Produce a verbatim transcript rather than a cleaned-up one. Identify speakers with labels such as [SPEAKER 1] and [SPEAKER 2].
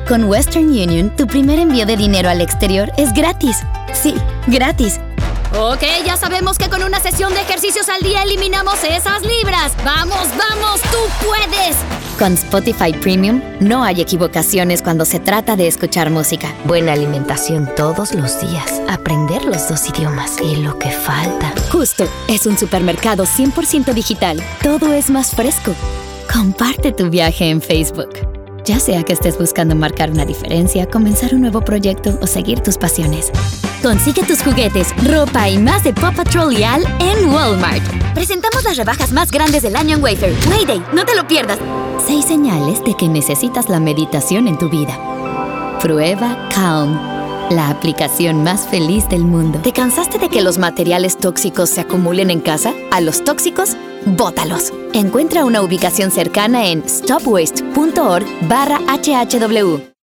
[SPEAKER 1] Con Western Union, tu primer envío de dinero al exterior es gratis. Sí, gratis.
[SPEAKER 2] Ok, ya sabemos que con una sesión de ejercicios al día eliminamos esas libras. ¡Vamos, vamos! ¡Tú puedes!
[SPEAKER 1] Con Spotify Premium, no hay equivocaciones cuando se trata de escuchar música.
[SPEAKER 3] Buena alimentación todos los días. Aprender los dos idiomas. Y lo que falta.
[SPEAKER 1] Justo, es un supermercado cien por ciento digital. Todo es más fresco. Comparte tu viaje en Facebook. Ya sea que estés buscando marcar una diferencia, comenzar un nuevo proyecto o seguir tus pasiones. Consigue tus juguetes, ropa y más de Paw Patrol y Al en Walmart.
[SPEAKER 2] Presentamos las rebajas más grandes del año en Wayfair. Wayday, no te lo pierdas.
[SPEAKER 1] Seis señales de que necesitas la meditación en tu vida. Prueba Calm, la aplicación más feliz del mundo. ¿Te cansaste de que los materiales tóxicos se acumulen en casa? A los tóxicos, bótalos. Encuentra una ubicación cercana en stopwaste punto org barra H H W.